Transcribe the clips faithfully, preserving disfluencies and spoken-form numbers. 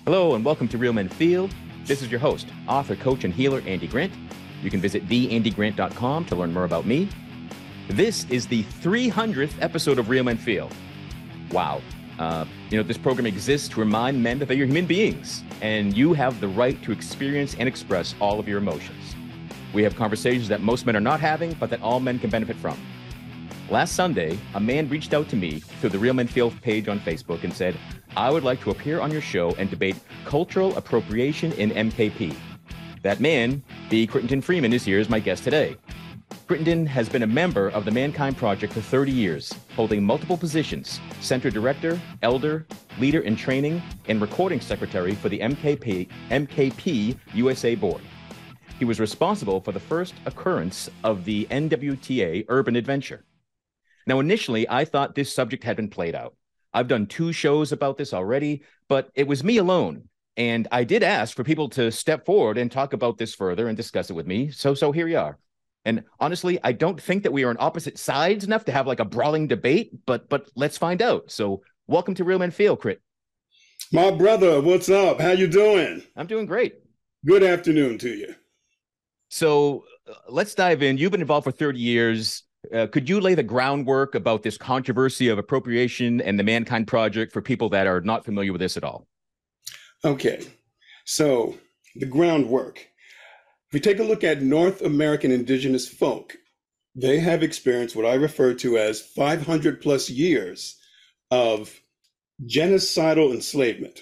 Hello and welcome to Real Men Feel. This is your host, author, coach, and healer, Andy Grant. You can visit the andy grant dot com to learn more about me. This is the three hundredth episode of Real Men Feel. Wow. Uh, you know, this program exists to remind men that they're human beings, and you have the right to experience and express all of your emotions. We have conversations that most men are not having, but that all men can benefit from. Last Sunday, a man reached out to me through the Real Men Feel page on Facebook and said, I would like to appear on your show and debate cultural appropriation in M K P. That man, B. Crittenden Freeman, is here as my guest today. Crittenden has been a member of the Mankind Project for thirty years, holding multiple positions: Center Director, Elder, Leader in Training, and Recording Secretary for the M K P, M K P U S A Board. He was responsible for the first occurrence of the N W T A Urban Adventure. Now, initially, I thought this subject had been played out. I've done two shows about this already, but it was me alone. And I did ask for people to step forward and talk about this further and discuss it with me. So, so here we are. And honestly, I don't think that we are on opposite sides enough to have like a brawling debate, but but let's find out. So welcome to Real Men Feel, Crit. My brother, what's up? How you doing? I'm doing great. Good afternoon to you. So uh, let's dive in. You've been involved for thirty years. Uh, could you lay the groundwork about this controversy of appropriation and the Mankind Project for people that are not familiar with this at all? Okay, so the groundwork. If we take a look at North American indigenous folk, they have experienced what I refer to as five hundred plus years of genocidal enslavement.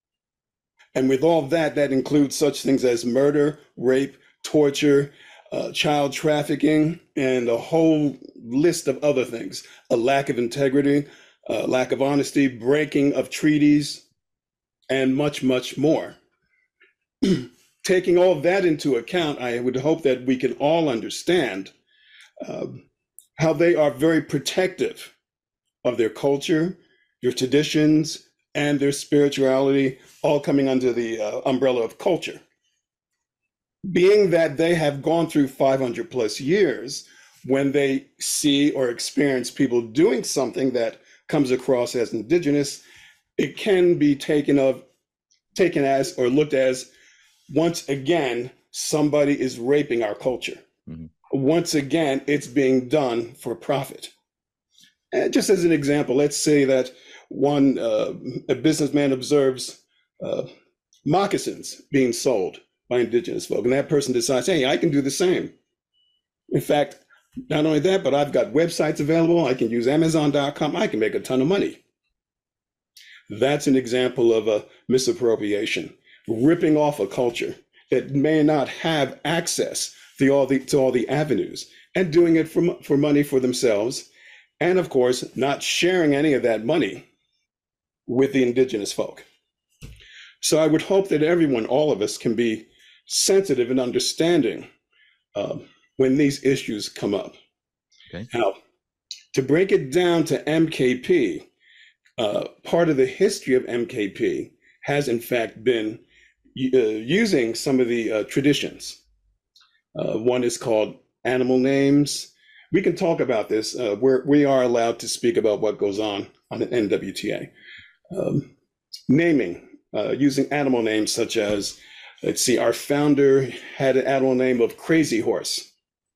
And with all that, that includes such things as murder, rape, torture, uh, child trafficking, and a whole list of other things. A lack of integrity, a lack of honesty, breaking of treaties, and much, much more. Taking all that into account, I would hope that we can all understand uh, how they are very protective of their culture, their traditions, and their spirituality, all coming under the uh, umbrella of culture. Being that they have gone through five hundred plus years, when they see or experience people doing something that comes across as indigenous, it can be taken of, taken as or looked as, once again, somebody is raping our culture. Mm-hmm. Once again, it's being done for profit. And just as an example, let's say that one uh, a businessman observes uh, moccasins being sold by indigenous folk, and that person decides, hey, I can do the same. In fact, not only that, but I've got websites available. I can use amazon dot com. I can make a ton of money. That's an example of a misappropriation, ripping off a culture that may not have access to all the, to all the avenues, and doing it for, for money for themselves. And of course, not sharing any of that money with the indigenous folk. So I would hope that everyone, all of us, can be sensitive and understanding uh, when these issues come up. Okay. Now, to break it down to M K P, uh, part of the history of M K P has in fact been uh, using some of the uh, traditions. Uh, one is called animal names. We can talk about this. Uh, we're, we are allowed to speak about what goes on on the N W T A. Um, naming, uh, using animal names such as, let's see, our founder had an animal name of Crazy Horse.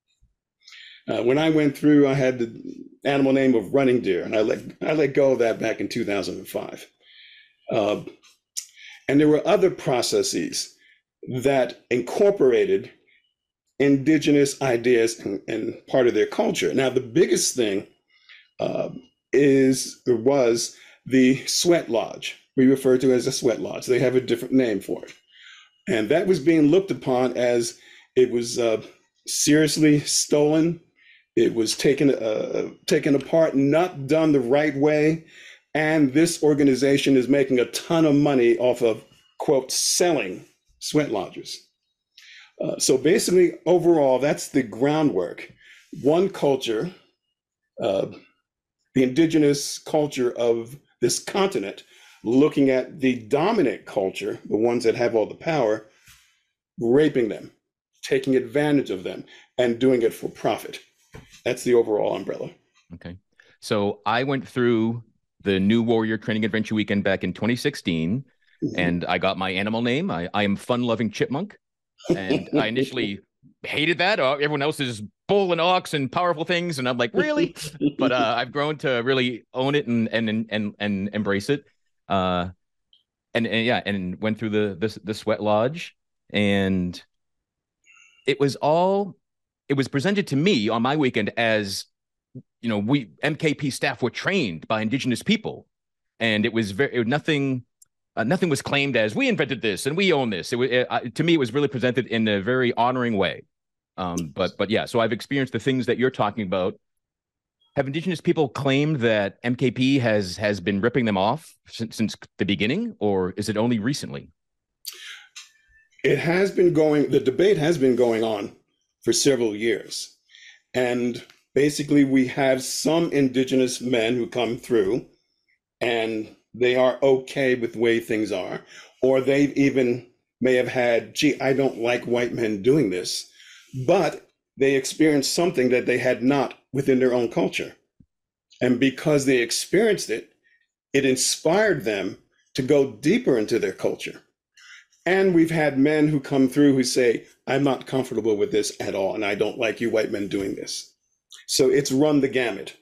Uh, when I went through, I had the animal name of Running Deer, and I let, I let go of that back in two thousand five. Uh, and there were other processes that incorporated indigenous ideas and, and part of their culture. Now, the biggest thing uh, is, or was, the sweat lodge. We refer to it as a sweat lodge. They have a different name for it. And that was being looked upon as it was uh, seriously stolen. It was taken, uh, taken apart, not done the right way. And this organization is making a ton of money off of, quote, selling sweat lodges. Uh, so basically, overall, that's the groundwork. One culture, uh, the indigenous culture of this continent, looking at the dominant culture, the ones that have all the power, raping them, taking advantage of them, and doing it for profit. That's the overall umbrella. Okay. So I went through the New Warrior Training Adventure Weekend back in twenty sixteen. and I got my animal name. I, I am fun-loving chipmunk, and I initially hated that. Uh, everyone else is bull and ox and powerful things, and I'm like, really? But uh, I've grown to really own it and and and and embrace it. Uh, and, and yeah, and went through the the, the sweat lodge, and it was all. It was presented to me on my weekend as, you know, we M K P staff were trained by indigenous people, and it was very it, nothing. Uh, nothing was claimed as we invented this and we own this. It was it, uh, to me, it was really presented in a very honoring way. Um, but but yeah, so I've experienced the things that you're talking about. Have indigenous people claimed that M K P has has been ripping them off since, since the beginning, or is it only recently? It has been going. The debate has been going on for several years, and basically, we have some indigenous men who come through, and they are okay with the way things are, or they even may have had, gee, I don't like white men doing this, but they experienced something that they had not within their own culture. And because they experienced it, it inspired them to go deeper into their culture. And we've had men who come through who say, I'm not comfortable with this at all, and I don't like you white men doing this. So it's run the gamut.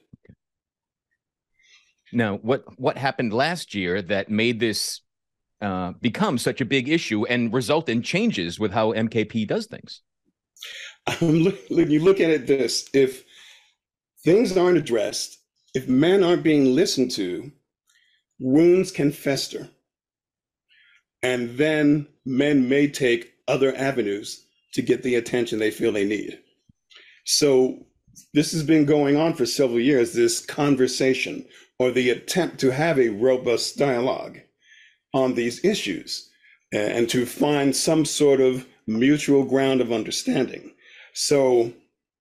Now, what what happened last year that made this uh, become such a big issue and result in changes with how M K P does things? Um, look, look, you look at it this, if things aren't addressed, if men aren't being listened to, wounds can fester. And then men may take other avenues to get the attention they feel they need. So this has been going on for several years, this conversation, or the attempt to have a robust dialogue on these issues and to find some sort of mutual ground of understanding. So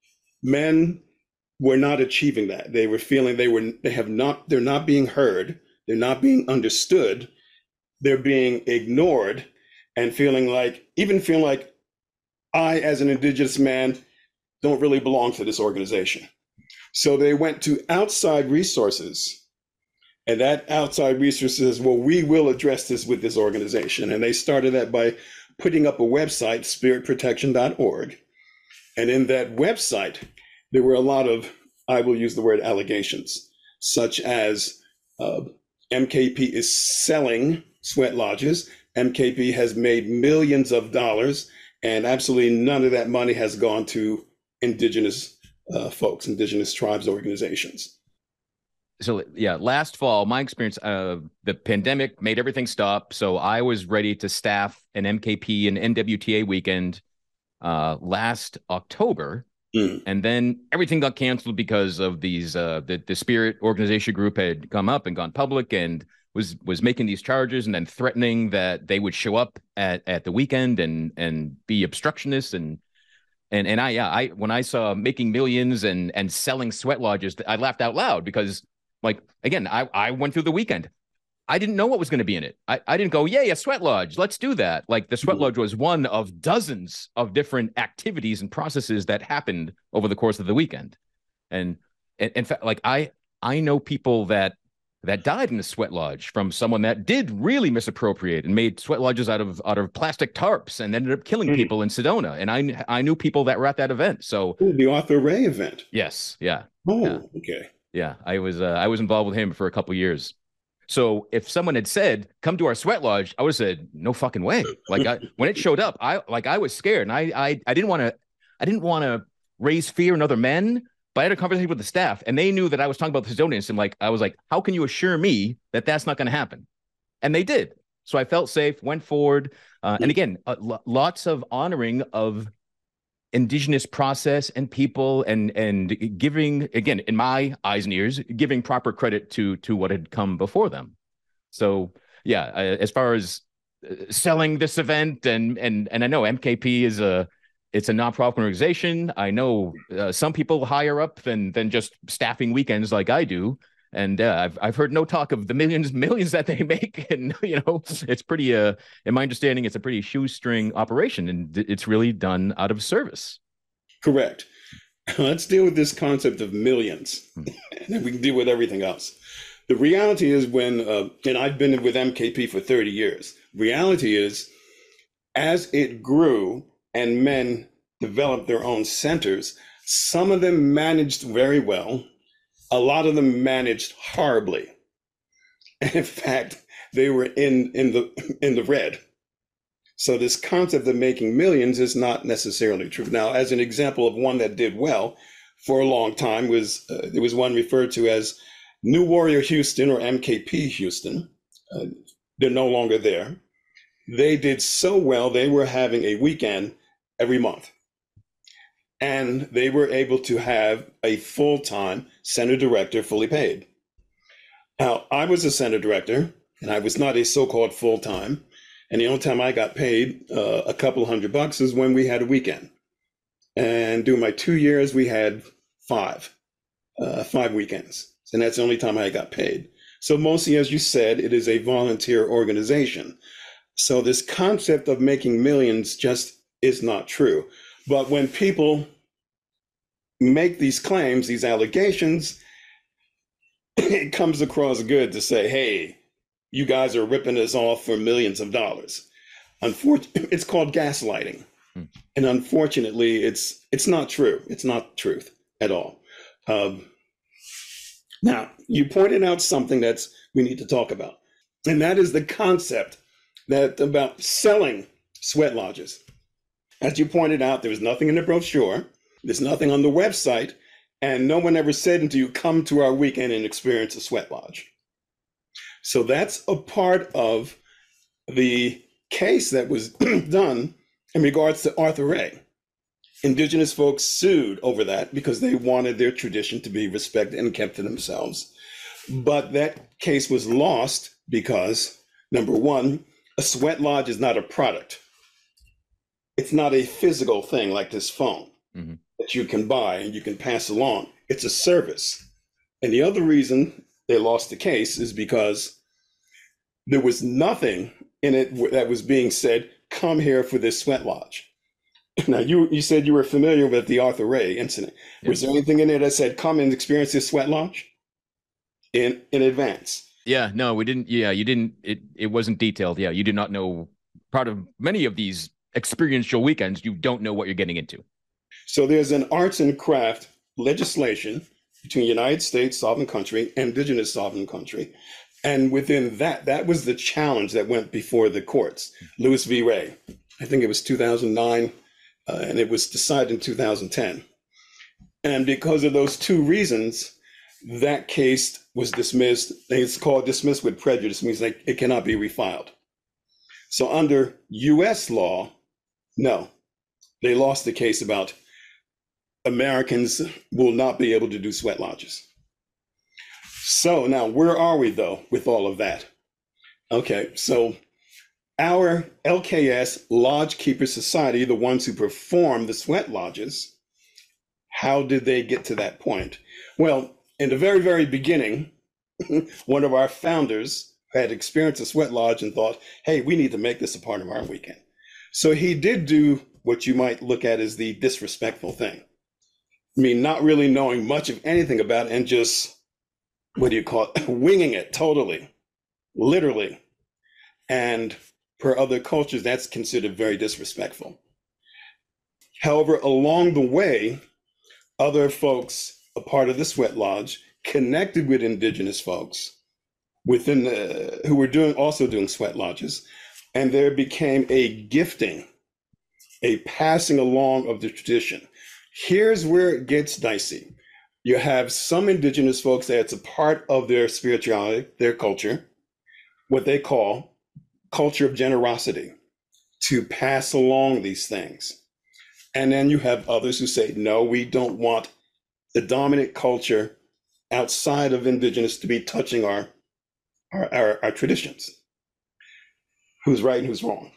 men were not achieving that. They were feeling they were they have not they're not being heard, they're not being understood, they're being ignored, and feeling like even feeling like I, as an indigenous man, don't really belong to this organization. So they went to outside resources. And that outside resource says, well, we will address this with this organization. And they started that by putting up a website, spirit protection dot org. And in that website, there were a lot of, I will use the word allegations, such as uh, M K P is selling sweat lodges. M K P has made millions of dollars, and absolutely none of that money has gone to indigenous uh, folks, indigenous tribes organizations. So yeah, last fall, my experience, uh, the pandemic made everything stop. So I was ready to staff an M K P and N W T A weekend uh, last October. Mm. And then everything got canceled because of these, uh, the, the Spirit organization group had come up and gone public and was was making these charges and then threatening that they would show up at, at the weekend and and be obstructionists. And and and I, yeah, I when I saw making millions and and selling sweat lodges, I laughed out loud because, like, again, I, I went through the weekend. I didn't know what was going to be in it. I, I didn't go, yeah, yeah, sweat lodge, let's do that. Like, the sweat lodge was one of dozens of different activities and processes that happened over the course of the weekend. And, and in fact, like, I I know people that that died in the sweat lodge from someone that did really misappropriate and made sweat lodges out of out of plastic tarps and ended up killing mm. people in Sedona. And I I knew people that were at that event. So Ooh, the Arthur Ray event. Yes, yeah. Oh, yeah. okay. Yeah, I was uh, I was involved with him for a couple of years. So if someone had said, "Come to our sweat lodge," I would have said, "No fucking way!" Like I, when it showed up, I like I was scared, and I I I didn't want to I didn't want to raise fear in other men. But I had a conversation with the staff, and they knew that I was talking about the Sedonians, and like I was like, "How can you assure me that that's not going to happen?" And they did. So I felt safe, went forward, uh, and again, uh, lo- lots of honoring of indigenous process and people, and and giving, again, in my eyes and ears, giving proper credit to to what had come before them. So yeah, uh, as far as selling this event, and and and I know M K P is a it's a nonprofit organization. I know uh, some people higher up than than just staffing weekends like I do. And uh, I've I've heard no talk of the millions millions that they make, and you know it's pretty. Uh, in my understanding, it's a pretty shoestring operation, and it's really done out of service. Correct. Let's deal with this concept of millions, and then we can deal with everything else. The reality is when, uh, and I've been with M K P for thirty years, reality is as it grew and men developed their own centers, some of them managed very well. A lot of them managed horribly. In fact, they were in, in the in the red. So this concept of making millions is not necessarily true. Now, as an example of one that did well for a long time was uh, there was one referred to as New Warrior Houston or M K P Houston. Uh, they're no longer there. They did so well, they were having a weekend every month. And they were able to have a full-time center director fully paid. Now, I was a center director, and I was not a so-called full-time. And the only time I got paid uh, a couple hundred bucks is when we had a weekend. And during my two years, we had five, uh, five weekends. And that's the only time I got paid. So mostly, as you said, it is a volunteer organization. So this concept of making millions just is not true. But when people make these claims, these allegations, it comes across good to say, hey, you guys are ripping us off for millions of dollars. Unfortunately, it's called gaslighting. Hmm. And unfortunately, it's it's not true. It's not truth at all. Um, now, you pointed out something that's we need to talk about. And that is the concept that about selling sweat lodges. As you pointed out, there was nothing in the brochure. There's nothing on the website. And no one ever said until you come to our weekend and experience a sweat lodge. So that's a part of the case that was done in regards to Arthur Ray. Indigenous folks sued over that because they wanted their tradition to be respected and kept to themselves. But that case was lost because, number one, a sweat lodge is not a product. It's not a physical thing like this phone mm-hmm. that you can buy and you can pass along. It's a service. And the other reason they lost the case is because there was nothing in it that was being said, come here for this sweat lodge. Now, you, you said you were familiar with the Arthur Ray incident. Yep. Was there anything in there that said, come and experience this sweat lodge in, in advance? Yeah, no, we didn't. Yeah, you didn't. It, it wasn't detailed. Yeah, you did not know. Part of many of these experiential weekends, you don't know what you're getting into. So there's an arts and craft legislation between United States sovereign country and indigenous sovereign country. And within that, that was the challenge that went before the courts. Lewis v. Ray, I think it was two thousand nine, uh, and it was decided in two thousand ten. And because of those two reasons, that case was dismissed. It's called dismissed with prejudice, means like it cannot be refiled. So under U S law, no, they lost the case about Americans will not be able to do sweat lodges. So now where are we though with all of that? Okay, so our L K S Lodge Keeper Society, the ones who perform the sweat lodges, how did they get to that point? Well, in the very, very beginning, one of our founders had experienced a sweat lodge and thought, hey, we need to make this a part of our weekend. So he did do what you might look at as the disrespectful thing. I mean, not really knowing much of anything about it and just, what do you call it, winging it totally, literally. And per other cultures, that's considered very disrespectful. However, along the way, other folks, a part of the sweat lodge, connected with indigenous folks within the, who were doing also doing sweat lodges, and there became a gifting, a passing along of the tradition. Here's where it gets dicey. You have some indigenous folks that it's a part of their spirituality, their culture, what they call culture of generosity, to pass along these things. And then you have others who say, no, we don't want the dominant culture outside of indigenous to be touching our, our, our, our traditions. Who's right and who's wrong?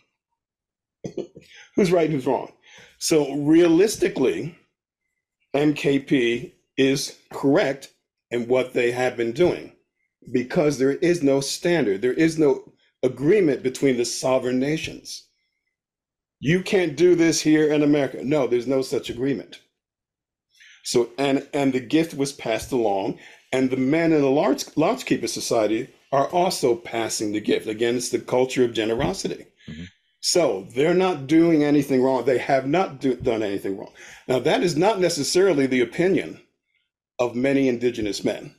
Who's right and who's wrong? So realistically, M K P is correct in what they have been doing because there is no standard. There is no agreement between the sovereign nations. You can't do this here in America. No, there's no such agreement. So, and, and the gift was passed along, And the men in the Lodge, Lodge Keeper Society are also passing the gift. Again, it's the culture of generosity. Mm-hmm. So they're not doing anything wrong. They have not do, done anything wrong. Now, that is not necessarily the opinion of many indigenous men.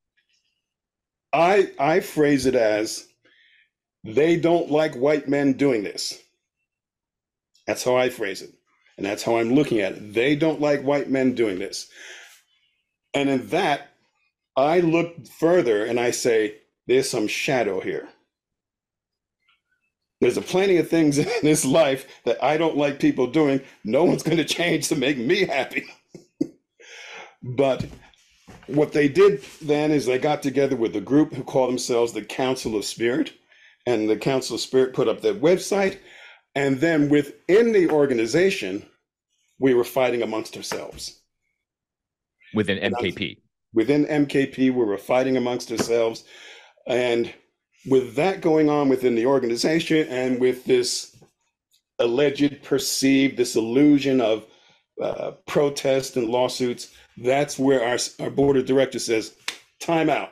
I, I phrase it as, they don't like white men doing this. That's how I phrase it. And that's how I'm looking at it. They don't like white men doing this. And in that, I look further and I say, there's some shadow here. There's a plenty of things in this life that I don't like people doing. No one's going to change to make me happy. But what they did then is they got together with a group who call themselves the Council of Spirit. And the Council of Spirit put up their website. And then within the organization, we were fighting amongst ourselves. Within M K P? Within M K P, we were fighting amongst ourselves. And with that going on within the organization and with this alleged, perceived, this illusion of uh, protest and lawsuits, that's where our, our board of directors says, time out.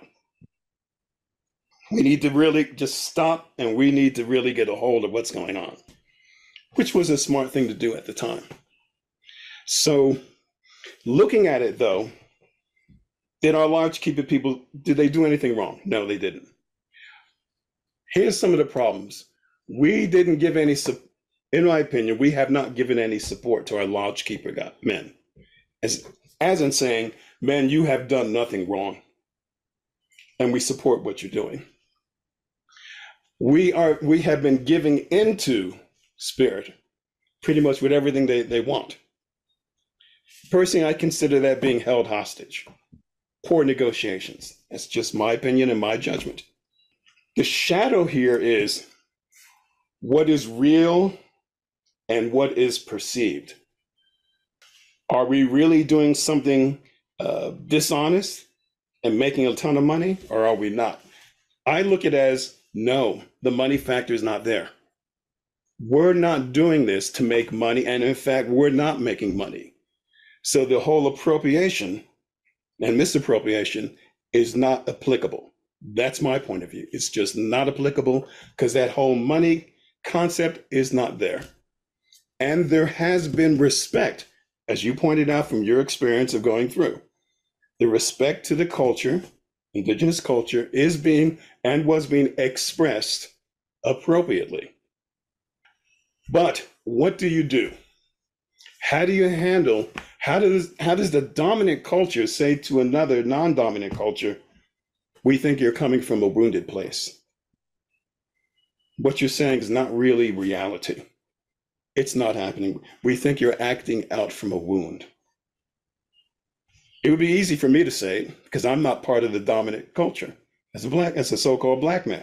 We need to really just stop and we need to really get a hold of what's going on, which was a smart thing to do at the time. So looking at it though, did our Lodge Keeper people, did they do anything wrong? No, they didn't. Here's some of the problems. We didn't give any, in my opinion, we have not given any support to our Lodge Keeper men. As, as in saying, men, you have done nothing wrong. And we support what you're doing. We are, we have been giving into Spirit pretty much with everything they, they want. Personally, I consider that being held hostage. Poor negotiations. That's just my opinion and my judgment. The shadow here is what is real and what is perceived. Are we really doing something uh, dishonest and making a ton of money, or are we not? I look at it as, no, the money factor is not there. We're not doing this to make money, and in fact, we're not making money. So the whole appropriation and misappropriation is not applicable. That's my point of view. It's just not applicable because that whole money concept is not there. And there has been respect, as you pointed out from your experience of going through. The respect to the culture, indigenous culture, is being and was being expressed appropriately. But what do you do? How do you handle, how does, how does the dominant culture say to another non-dominant culture, we think you're coming from a wounded place? What you're saying is not really reality. It's not happening. We think you're acting out from a wound. It would be easy for me to say it because I'm not part of the dominant culture as a black, as a so-called black man.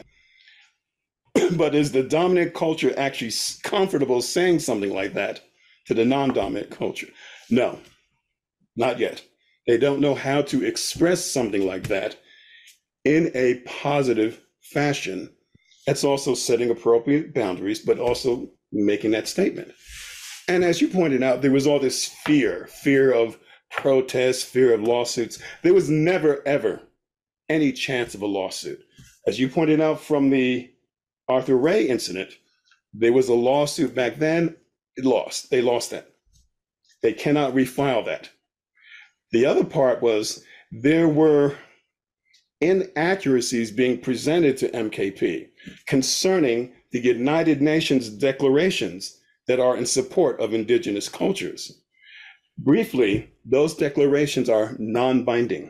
But is the dominant culture actually comfortable saying something like that to the non-dominant culture? No, not yet. They don't know how to express something like that in a positive fashion. That's also setting appropriate boundaries, but also making that statement. And as you pointed out, there was all this fear, fear of protest, fear of lawsuits. There was never, ever any chance of a lawsuit. As you pointed out from the Arthur Ray incident, there was a lawsuit back then. It lost. They lost that. They cannot refile that. The other part was there were inaccuracies being presented to M K P concerning the United Nations declarations that are in support of indigenous cultures. Briefly, those declarations are non-binding.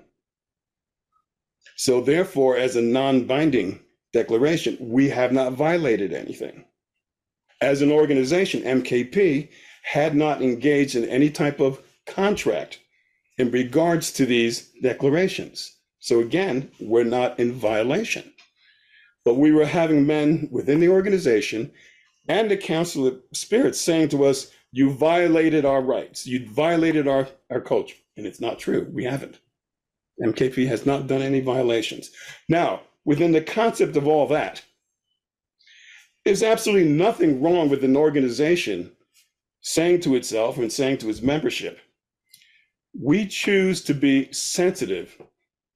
So therefore, as a non-binding declaration, we have not violated anything. As an organization, M K P had not engaged in any type of contract in regards to these declarations. So again, we're not in violation. But we were having men within the organization and the Council of Spirits saying to us, you violated our rights, you violated our, our culture. And it's not true, we haven't. M K P has not done any violations. Now, within the concept of all that, there's absolutely nothing wrong with an organization saying to itself and saying to its membership, we choose to be sensitive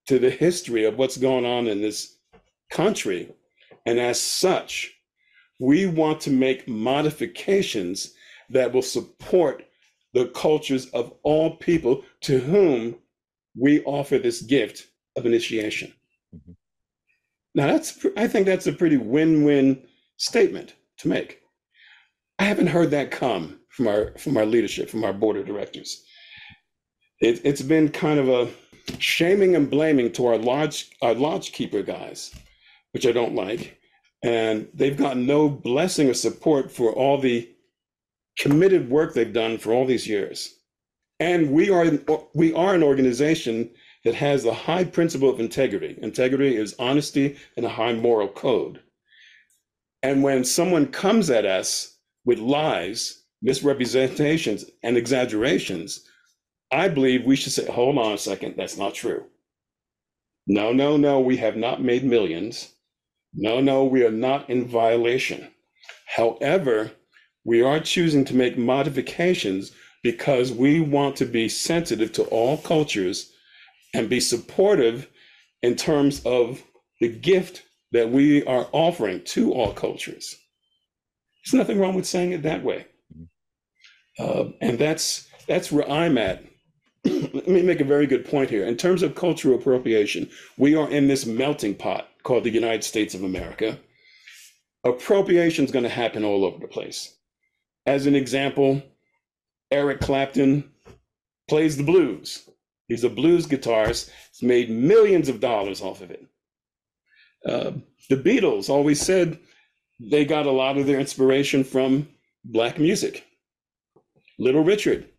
to the history of what's going on in this country. And as such, we want to make modifications that will support the cultures of all people to whom we offer this gift of initiation. Mm-hmm. Now, that's, I think that's a pretty win-win statement to make. I haven't heard that come from our from our leadership, from our board of directors. It, it's been kind of a shaming and blaming to our lodge our lodge keeper guys, which I don't like. And they've gotten no blessing or support for all the committed work they've done for all these years. And we are we are an organization that has a high principle of integrity. Integrity is honesty and a high moral code. And when someone comes at us with lies, misrepresentations, and exaggerations, I believe we should say, hold on a second, that's not true. No, no, no, we have not made millions. No, no, we are not in violation. However, we are choosing to make modifications because we want to be sensitive to all cultures and be supportive in terms of the gift that we are offering to all cultures. There's nothing wrong with saying it that way. Uh, and that's that's where I'm at. Let me make a very good point here. In terms of cultural appropriation, we are in this melting pot called the United States of America. Appropriation is going to happen all over the place. As an example, Eric Clapton plays the blues. He's a blues guitarist. He's made millions of dollars off of it. Uh, the Beatles always said they got a lot of their inspiration from Black music. Little Richard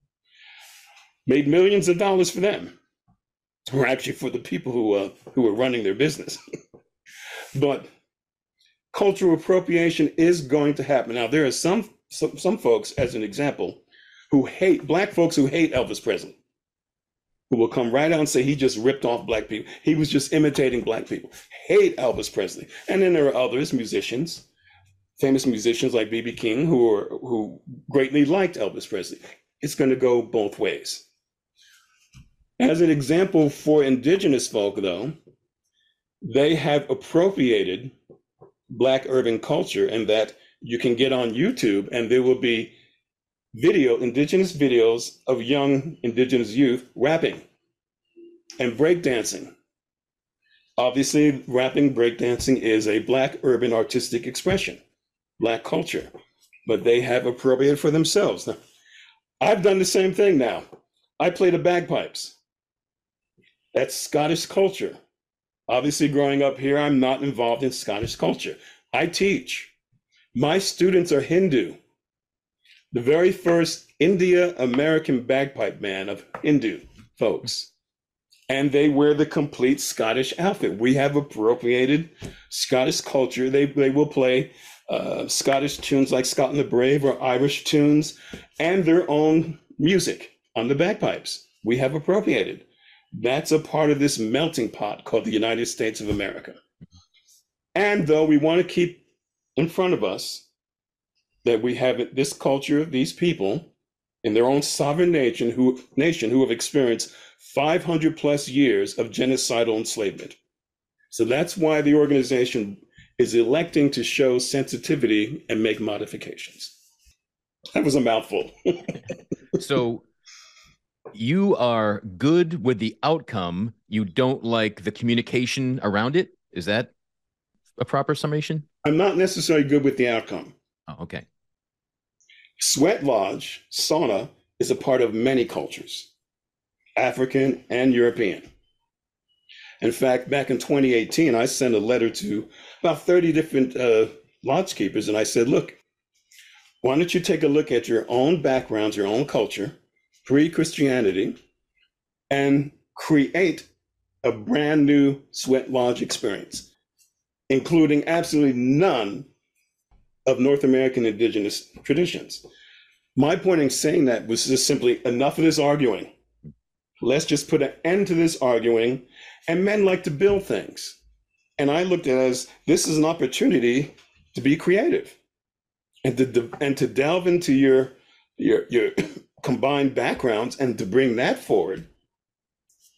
made millions of dollars for them, or actually for the people who uh, who were running their business. But cultural appropriation is going to happen. Now, there are some, some some folks, as an example, who hate, Black folks who hate Elvis Presley, who will come right out and say he just ripped off Black people. He was just imitating Black people. Hate Elvis Presley. And then there are others, musicians, famous musicians like B B King, who are who greatly liked Elvis Presley. It's going to go both ways. As an example for indigenous folk, though, they have appropriated Black urban culture, in that you can get on YouTube and there will be video, indigenous videos of young indigenous youth rapping and breakdancing. Obviously, rapping, breakdancing is a Black urban artistic expression, Black culture, but they have appropriated for themselves. Now, I've done the same thing now. I play the bagpipes. That's Scottish culture. Obviously, growing up here, I'm not involved in Scottish culture. I teach. My students are Hindu. The very first India-American bagpipe band of Hindu folks. And they wear the complete Scottish outfit. We have appropriated Scottish culture. They, they will play uh, Scottish tunes like Scotland the Brave or Irish tunes and their own music on the bagpipes. We have appropriated. That's a part of this melting pot called the United States of America. And though we want to keep in front of us that we have this culture of these people in their own sovereign nation who, nation who have experienced five hundred plus years of genocidal enslavement. So that's why the organization is electing to show sensitivity and make modifications. That was a mouthful. So you are good with the outcome. You don't like the communication around it. Is that a proper summation? I'm not necessarily good with the outcome. Oh, okay. Sweat lodge, sauna, is a part of many cultures, African and European. In fact, back in twenty eighteen, I sent a letter to about thirty different uh, lodge keepers, and I said, look, why don't you take a look at your own backgrounds, your own culture, pre-Christianity, and create a brand new sweat lodge experience, including absolutely none of North American indigenous traditions. My point in saying that was just simply, enough of this arguing. Let's just put an end to this arguing. And men like to build things. And I looked at it as, this is an opportunity to be creative and to, and to delve into your, your, your combined backgrounds and to bring that forward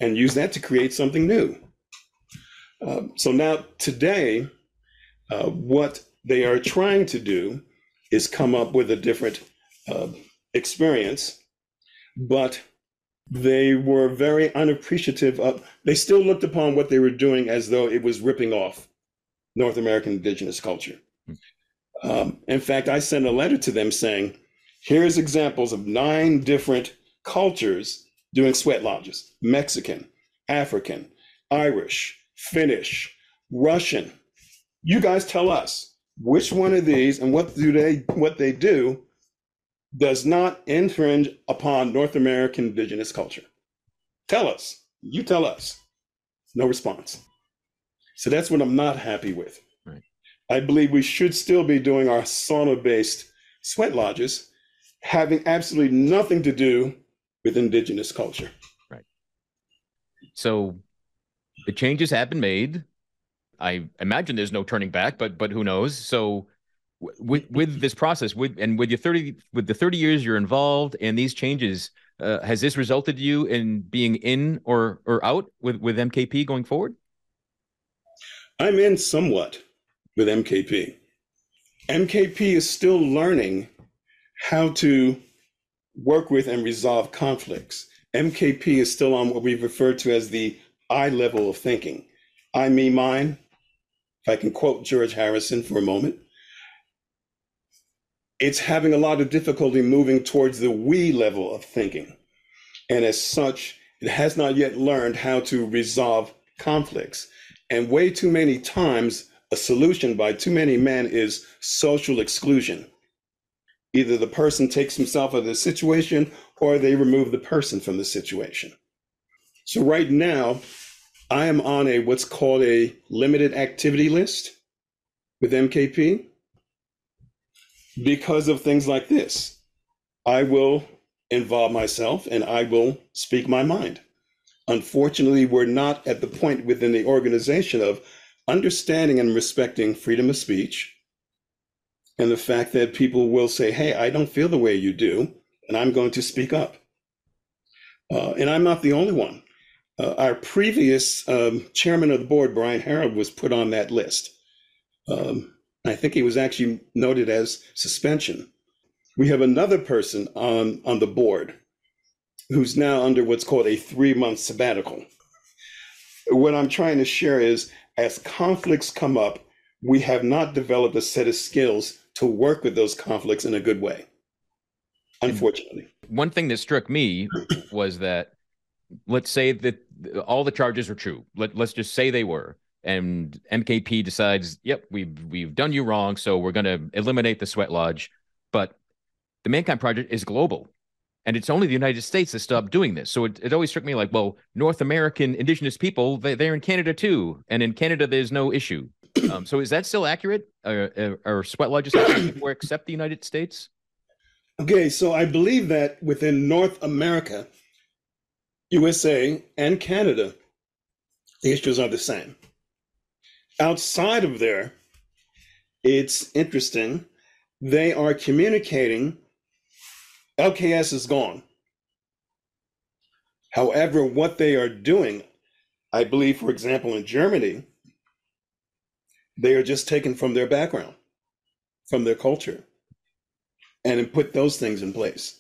and use that to create something new. Uh, so now today, uh, what they are trying to do is come up with a different uh, experience, but they were very unappreciative of, they still looked upon what they were doing as though it was ripping off North American indigenous culture. Um, in fact, I sent a letter to them saying, here's examples of nine different cultures doing sweat lodges: Mexican, African, Irish, Finnish, Russian. You guys tell us which one of these and what do they what they do does not infringe upon North American indigenous culture. Tell us. You tell us. No response. So that's what I'm not happy with. Right. I believe we should still be doing our sauna-based sweat lodges, having absolutely nothing to do with indigenous culture. Right. So the changes have been made. I imagine there's no turning back, but but who knows? So with with this process, with and with your thirty with the thirty years you're involved and these changes, uh, has this resulted you in being in or or out with with M K P going forward? I'm in somewhat with M K P. M K P is still learning how to work with and resolve conflicts. M K P is still on what we refer to as the I level of thinking. I, me, mine. If I can quote George Harrison for a moment, it's having a lot of difficulty moving towards the we level of thinking. And as such, it has not yet learned how to resolve conflicts. And way too many times, a solution by too many men is social exclusion. Either the person takes himself out of the situation or they remove the person from the situation. So right now, I am on a what's called a limited activity list with M K P because of things like this. I will involve myself and I will speak my mind. Unfortunately, we're not at the point within the organization of understanding and respecting freedom of speech and the fact that people will say, hey, I don't feel the way you do, and I'm going to speak up. Uh, and I'm not the only one. Uh, our previous um, chairman of the board, Brian Harold, was put on that list. Um, I think he was actually noted as suspension. We have another person on, on the board who's now under what's called a three-month sabbatical. What I'm trying to share is, as conflicts come up, we have not developed a set of skills to work with those conflicts in a good way, unfortunately. One thing that struck me was that, let's say that all the charges are true. Let, let's just say they were. And M K P decides, yep, we've, we've done you wrong, so we're going to eliminate the sweat lodge. But the Mankind Project is global. And it's only the United States that stopped doing this. So it, it always struck me like, well, North American indigenous people, they, they're in Canada too. And in Canada, there's no issue. Um, so is that still accurate? Or are sweat lodges everywhere except the United States? Okay, so I believe that within North America, U S A, and Canada, the issues are the same. Outside of there, it's interesting. They are communicating. L K S is gone. However, what they are doing, I believe, for example, in Germany, they are just taken from their background, from their culture, and put those things in place.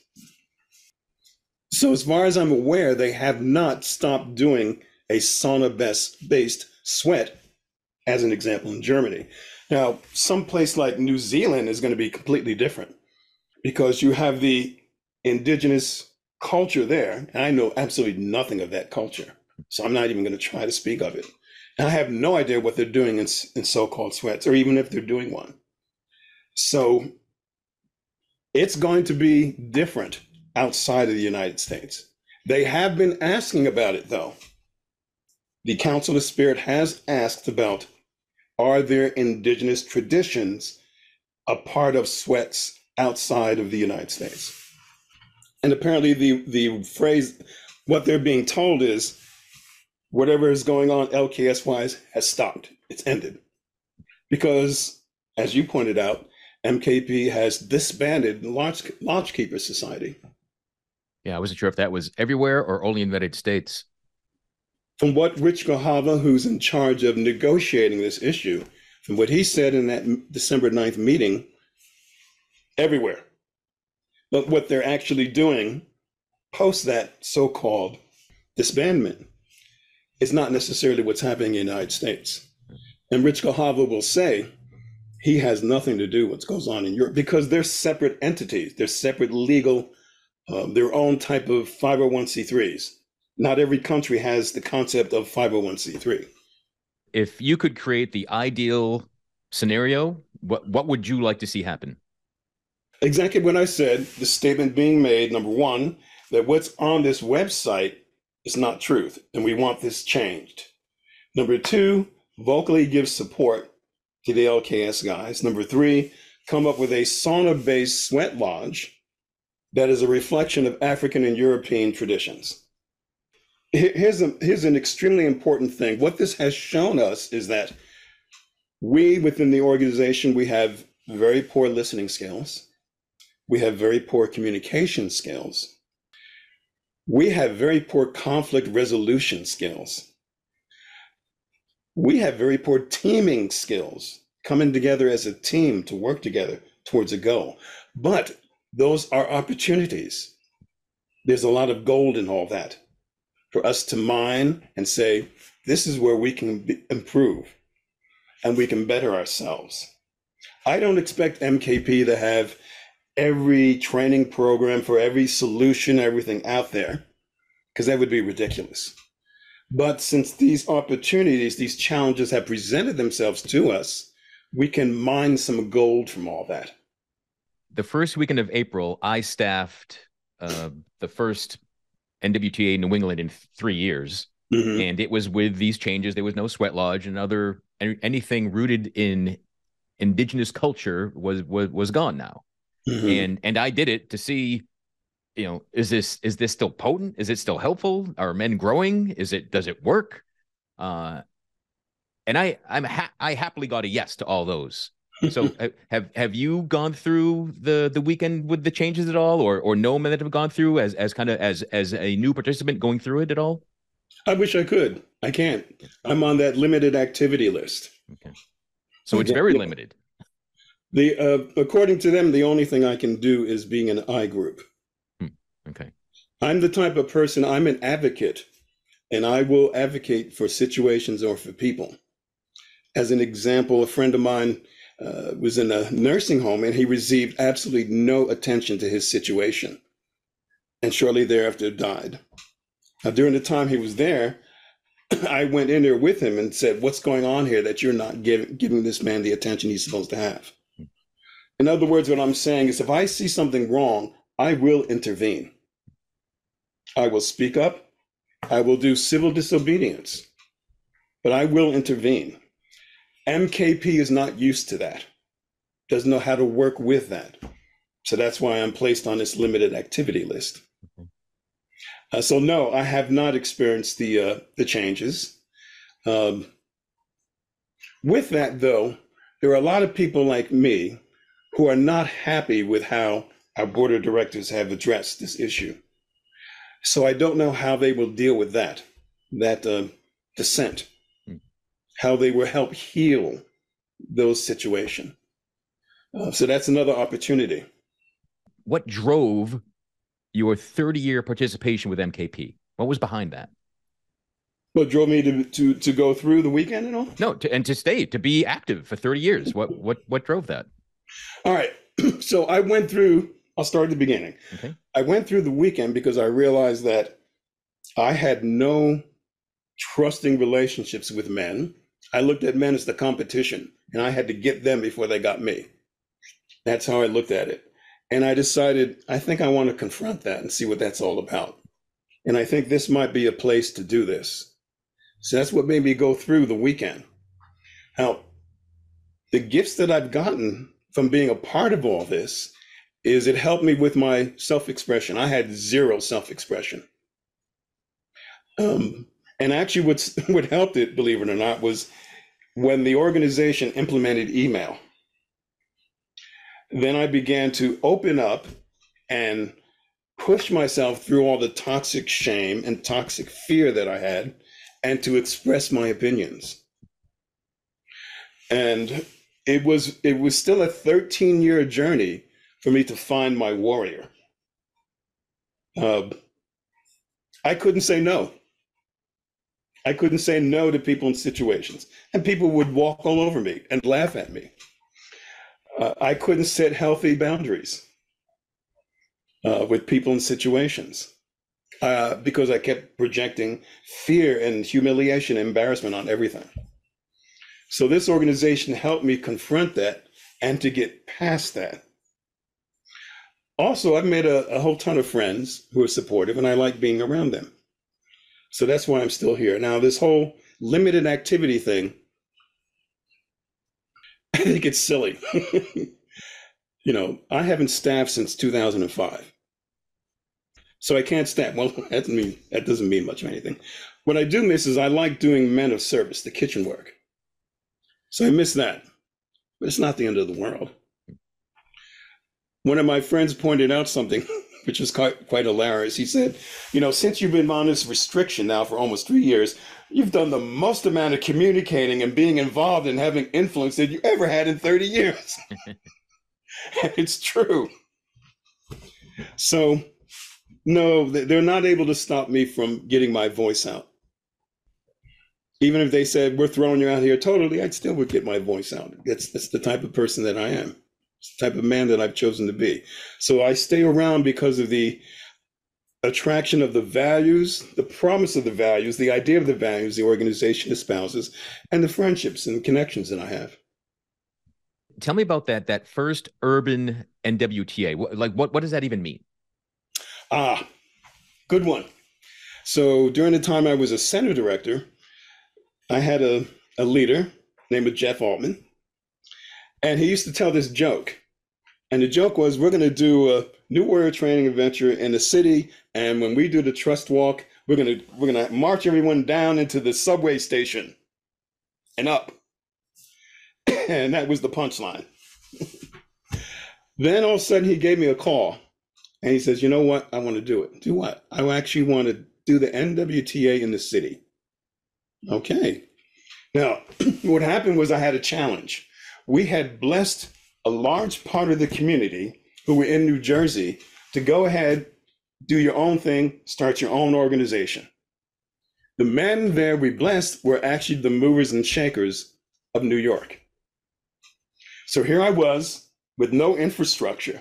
So as far as I'm aware, they have not stopped doing a sauna-based sweat, as an example, in Germany. Now, some place like New Zealand is going to be completely different because you have the indigenous culture there, and I know absolutely nothing of that culture, so I'm not even going to try to speak of it. And I have no idea what they're doing in, in so-called sweats, or even if they're doing one. So it's going to be different outside of the United States. They have been asking about it, though. The Council of Spirit has asked about, are there indigenous traditions a part of sweats outside of the United States? And apparently the, the phrase, what they're being told is, whatever is going on L K S-wise has stopped. It's ended. Because, as you pointed out, M K P has disbanded the Lodge, Lodge Keeper Society. Yeah, I wasn't sure if that was everywhere or only in the United States. From what Rich Grijalva, who's in charge of negotiating this issue, from what he said in that December ninth meeting, everywhere. But what they're actually doing post that so-called disbandment is not necessarily what's happening in the United States. And Rich Grijalva will say he has nothing to do with what goes on in Europe because they're separate entities. They're separate legal, um, their own type of five oh one c threes. Not every country has the concept of five oh one c three. If you could create the ideal scenario, what, what would you like to see happen? Exactly what I said, the statement being made, number one, that what's on this website is not truth, and we want this changed. Number two, vocally give support to the L K S guys. Number three, come up with a sauna-based sweat lodge that is a reflection of African and European traditions. Here's, a, here's an extremely important thing. What this has shown us is that we within the organization, we have very poor listening skills. We have very poor communication skills. We have very poor conflict resolution skills. We have very poor teaming skills, coming together as a team to work together towards a goal. But those are opportunities. There's a lot of gold in all that for us to mine and say, this is where we can be, improve and we can better ourselves. I don't expect M K P to have every training program for every solution, everything out there, because that would be ridiculous. But since these opportunities, these challenges have presented themselves to us, we can mine some gold from all that. The first weekend of April, I staffed uh, the first N W T A New England in three years. Mm-hmm. And it was with these changes. There was no sweat lodge and other anything rooted in indigenous culture was was was gone now. Mm-hmm. And and I did it to see, you know, is this is this still potent? Is it still helpful? Are men growing? Is it does it work? Uh, and I I'm ha- I happily got a yes to all those. So have have you gone through the the weekend with the changes at all, or or know men that have gone through as as kind of as as a new participant going through it at all? I wish I could. I can't. I'm on that limited activity list. Okay. So it's very limited. The uh, according to them, the only thing I can do is being an I group. Hmm. Okay. I'm the type of person, I'm an advocate, and I will advocate for situations or for people. As an example, a friend of mine uh, was in a nursing home and he received absolutely no attention to his situation. And shortly thereafter died. Now, during the time he was there, I went in there with him and said, what's going on here that you're not give, giving this man the attention he's supposed to have? In other words, what I'm saying is if I see something wrong, I will intervene. I will speak up. I will do civil disobedience, but I will intervene. M K P is not used to that, doesn't know how to work with that. So that's why I'm placed on this limited activity list. Uh, so no, I have not experienced the uh, the changes. Um, with that, though, there are a lot of people like me who are not happy with how our board of directors have addressed this issue. So I don't know how they will deal with that, that uh, dissent, hmm. how they will help heal those situations. Uh, so that's another opportunity. What drove your thirty-year participation with M K P? What was behind that? What drove me to to to go through the weekend and all? No, to, and to stay, to be active for thirty years. What what what drove that? All right. So I went through, I'll start at the beginning. Okay. I went through the weekend because I realized that I had no trusting relationships with men. I looked at men as the competition, and I had to get them before they got me. That's how I looked at it. And I decided, I think I want to confront that and see what that's all about. And I think this might be a place to do this. So that's what made me go through the weekend. Now, the gifts that I've gotten from being a part of all this is it helped me with my self-expression. I had zero self-expression. Um, and actually what's, what helped it, believe it or not, was when the organization implemented email. Then I began to open up and push myself through all the toxic shame and toxic fear that I had and to express my opinions. And it was it was still a thirteen year journey for me to find my warrior. Uh, I couldn't say no. I couldn't say no to people in situations, and people would walk all over me and laugh at me. Uh, I couldn't set healthy boundaries uh, with people in situations uh, because I kept projecting fear and humiliation, and embarrassment on everything. So this organization helped me confront that and to get past that. Also, I've made a, a whole ton of friends who are supportive, and I like being around them. So that's why I'm still here. Now, this whole limited activity thing, I think it's silly. You know, I haven't staffed since two thousand five. So I can't staff. Well, that doesn't mean, that doesn't mean much of anything. What I do miss is I like doing men of service, the kitchen work. So I miss that, but it's not the end of the world. One of my friends pointed out something which was quite, quite hilarious. He said, you know, since you've been on this restriction now for almost three years, you've done the most amount of communicating and being involved and having influence that you ever had in thirty years. And it's true. So, no, they're not able to stop me from getting my voice out. Even if they said, we're throwing you out here totally, I still would get my voice out. That's, that's the type of person that I am. It's the type of man that I've chosen to be. So I stay around because of the attraction of the values, the promise of the values, the idea of the values the organization espouses, and the friendships and connections that I have. Tell me about that, that first urban N W T A. Like, what, what does that even mean? Ah, good one. So during the time I was a center director, I had a, a leader named Jeff Altman, and he used to tell this joke. And the joke was, we're going to do a New Warrior training adventure in the city, and when we do the trust walk, we're going to we're going to march everyone down into the subway station and up. And that was the punchline. Then all of a sudden he gave me a call, and he says, you know what? I want to do it. Do what? I actually want to do the N W T A in the city. Okay. Now, what happened was I had a challenge. We had blessed a large part of the community who were in New Jersey to go ahead, do your own thing, start your own organization. The men there we blessed were actually the movers and shakers of New York. So here I was with no infrastructure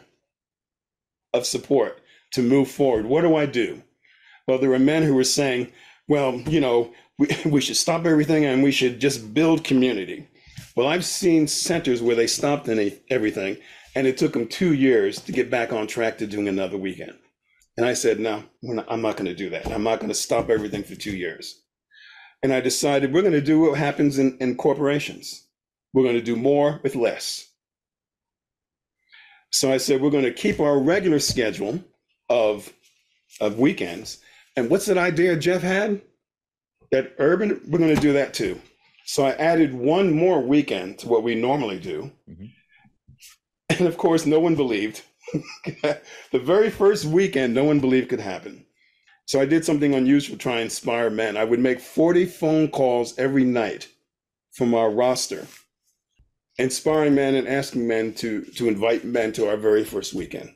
of support to move forward. What do I do? Well, there were men who were saying, well, you know, we, we should stop everything and we should just build community. Well, I've seen centers where they stopped any, everything, and it took them two years to get back on track to doing another weekend. And I said, no, we're not, I'm not going to do that. I'm not going to stop everything for two years. And I decided we're going to do what happens in, in corporations. We're going to do more with less. So I said, we're going to keep our regular schedule of, of weekends. And what's that idea Jeff had? That urban, we're going to do that too. So I added one more weekend to what we normally do. Mm-hmm. And of course, no one believed. The very first weekend, no one believed could happen. So I did something unusual to try and inspire men. I would make forty phone calls every night from our roster, inspiring men and asking men to, to invite men to our very first weekend.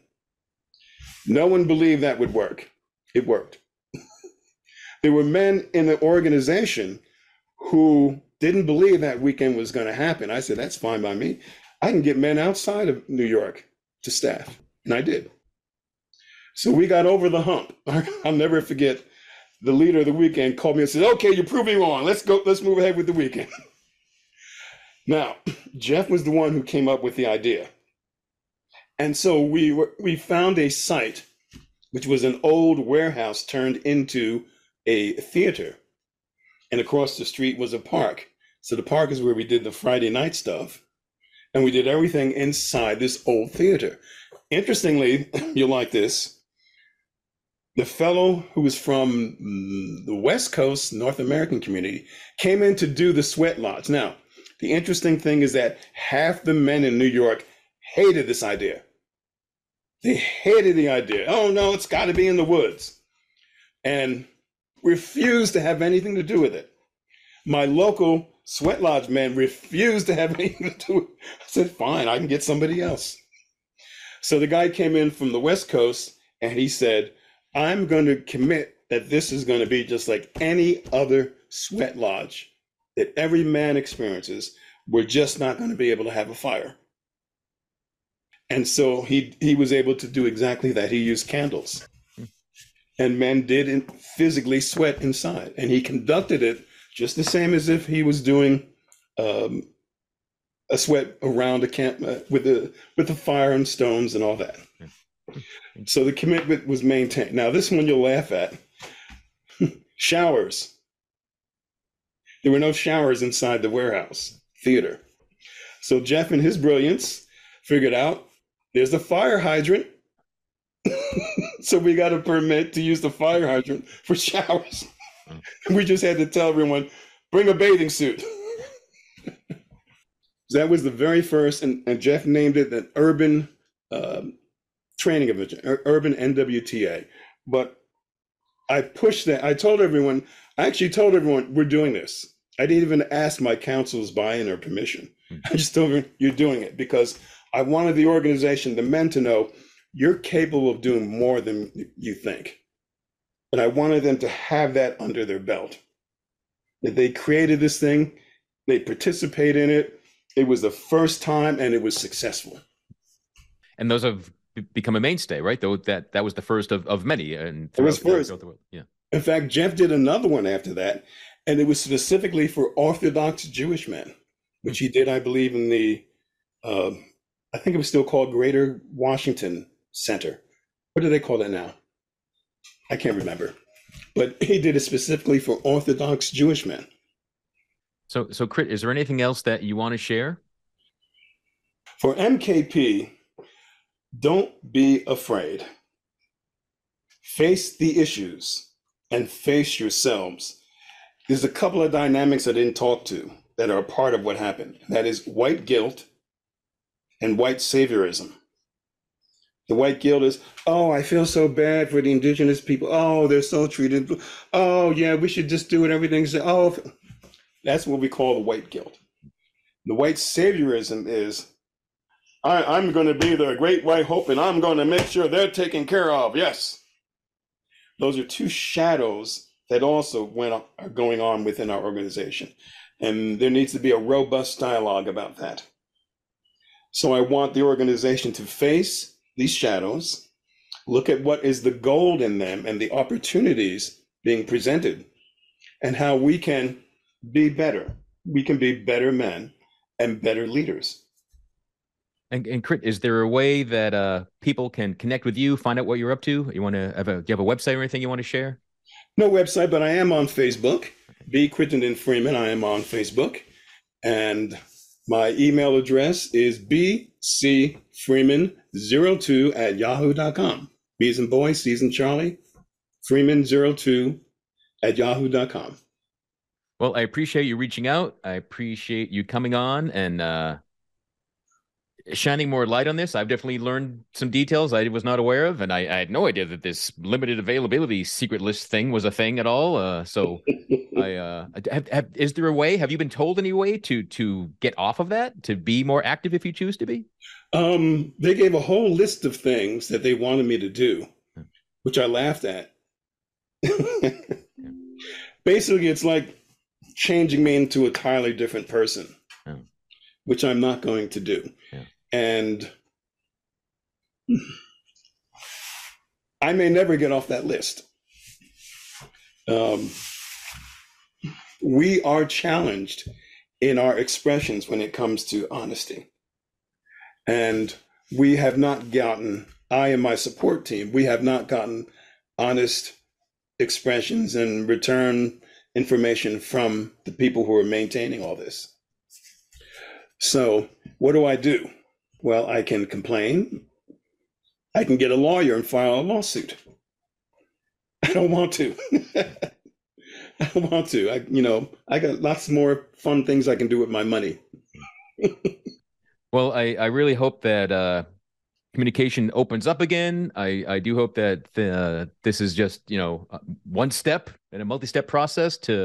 No one believed that would work. It worked. There were men in the organization who didn't believe that weekend was going to happen. I said, that's fine by me. I can get men outside of New York to staff. And I did. So we got over the hump. I'll never forget, the leader of the weekend called me and said, okay, you proved me wrong. Let's go, let's move ahead with the weekend. Now, Jeff was the one who came up with the idea. And so we were, we found a site, which was an old warehouse turned into a theater. And across the street was a park. So the park is where we did the Friday night stuff. And we did everything inside this old theater. Interestingly, you'll like this. The fellow who was from the West Coast North American community came in to do the sweat lodge. Now, the interesting thing is that half the men in New York hated this idea. They hated the idea. Oh, no, it's got to be in the woods. And refused to have anything to do with it. My local sweat lodge man refused to have anything to do with it. I said, fine, I can get somebody else. So the guy came in from the West Coast and he said, I'm going to commit that this is going to be just like any other sweat lodge that every man experiences. We're just not going to be able to have a fire. And so he he was able to do exactly that. He used candles. And men did physically sweat inside. And he conducted it just the same as if he was doing um, a sweat around a camp uh, with the with the fire and stones and all that. So the commitment was maintained. Now this one you'll laugh at. Showers. There were no showers inside the warehouse theater. So Jeff, in his brilliance, figured out there's a fire hydrant. So we got a permit to use the fire hydrant for showers. We just had to tell everyone, bring a bathing suit. That was the very first, and, and Jeff named it an urban um, training event, urban N W T A. But I pushed that. I told everyone, I actually told everyone, we're doing this. I didn't even ask my council's buy-in or permission. I just told them, you're doing it, because I wanted the organization, the men, to know you're capable of doing more than you think. And I wanted them to have that under their belt. That they created this thing, they participate in it. It was the first time, and it was successful. And those have become a mainstay, right? Though that that was the first of, of many. And it was first. The world. Yeah. In fact, Jeff did another one after that, and it was specifically for Orthodox Jewish men, which he did, I believe, in the, uh, I think it was still called Greater Washington Center. What do they call that now? I can't remember. But he did it specifically for Orthodox Jewish men. So, so Crit, is there anything else that you want to share? For M K P, don't be afraid. Face the issues and face yourselves. There's a couple of dynamics I didn't talk to that are a part of what happened. That is white guilt and white saviorism. The white guilt is, oh, I feel so bad for the indigenous people. Oh, they're so treated. Oh, yeah, we should just do it. Everything's, oh, that's what we call the white guilt. The white saviorism is, I, I'm going to be their great white hope, and I'm going to make sure they're taken care of. Yes. Those are two shadows that also went on, are going on within our organization. And there needs to be a robust dialogue about that. So I want the organization to face these shadows, look at what is the gold in them and the opportunities being presented, and how we can be better. We can be better men and better leaders. And, and Crit, is there a way that uh, people can connect with you, find out what you're up to? You want to have a, do you have a website or anything you want to share? No website, but I am on Facebook. B. Crittenden Freeman. I am on Facebook. And my email address is b c freeman zero two at yahoo dot com. B as in boy, C as in Charlie, freeman zero two at yahoo dot com. Well, I appreciate you reaching out. I appreciate you coming on and uh, shining more light on this. I've definitely learned some details I was not aware of, and I, I had no idea that this limited availability secret list thing was a thing at all. Uh, so, I uh, have, have, is there a way? Have you been told any way to to get off of that, to be more active if you choose to be? Um, they gave a whole list of things that they wanted me to do, which I laughed at. Basically, it's like changing me into a entirely different person, yeah. Which I'm not going to do. Yeah. And I may never get off that list. Um, we are challenged in our expressions when it comes to honesty. And we have not gotten, I and my support team, we have not gotten honest expressions and return information from the people who are maintaining all this. So what do I do? Well, I can complain. I can get a lawyer and file a lawsuit. I don't want to. I don't want to. I, you know, I got lots more fun things I can do with my money. Well, I, I really hope that uh, communication opens up again. I, I do hope that the, uh, this is just, you know, one step in a multi-step process to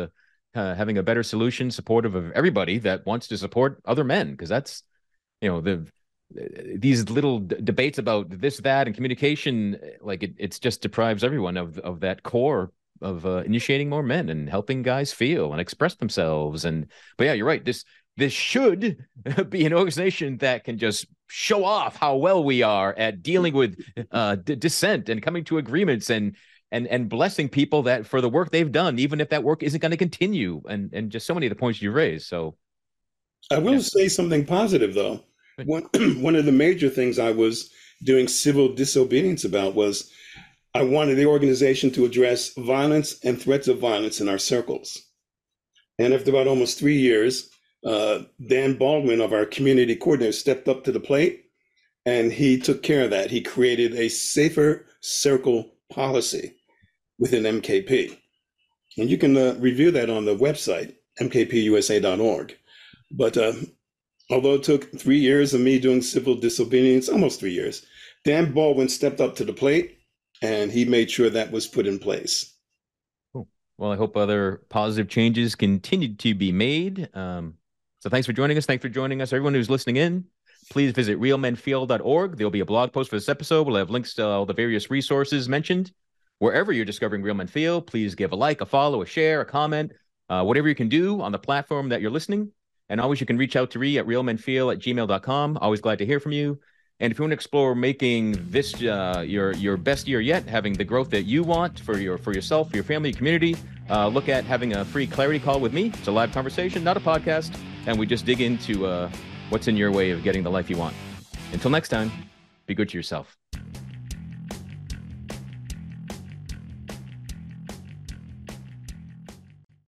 uh, having a better solution, supportive of everybody that wants to support other men, because that's, you know, the these little d- debates about this, that, and communication, like it it's just deprives everyone of of that core of uh, initiating more men and helping guys feel and express themselves. And but yeah, you're right. This this should be an organization that can just show off how well we are at dealing with uh, d- dissent and coming to agreements and and and blessing people that for the work they've done, even if that work isn't going to continue. And and just so many of the points you raised. So I will yeah. say something positive, though. One, one of the major things I was doing civil disobedience about was I wanted the organization to address violence and threats of violence in our circles. And after about almost three years, uh, Dan Baldwin of our community coordinator stepped up to the plate, and he took care of that. He created a safer circle policy within M K P. And you can uh, review that on the website, m k p u s a dot org. But uh, although it took three years of me doing civil disobedience, almost three years, Dan Baldwin stepped up to the plate and he made sure that was put in place. Cool. Well, I hope other positive changes continue to be made. Um, so thanks for joining us. Thanks for joining us. Everyone who's listening in, please visit real men feel dot org. There'll be a blog post for this episode. We'll have links to all the various resources mentioned. Wherever you're discovering Real Men Feel, please give a like, a follow, a share, a comment, uh, whatever you can do on the platform that you're listening. And always you can reach out to me at real men feel at gmail dot com. Always glad to hear from you. And if you want to explore making this uh, your your best year yet, having the growth that you want for your for yourself, for your family, community, uh, look at having a free clarity call with me. It's a live conversation, not a podcast. And we just dig into uh, what's in your way of getting the life you want. Until next time, be good to yourself.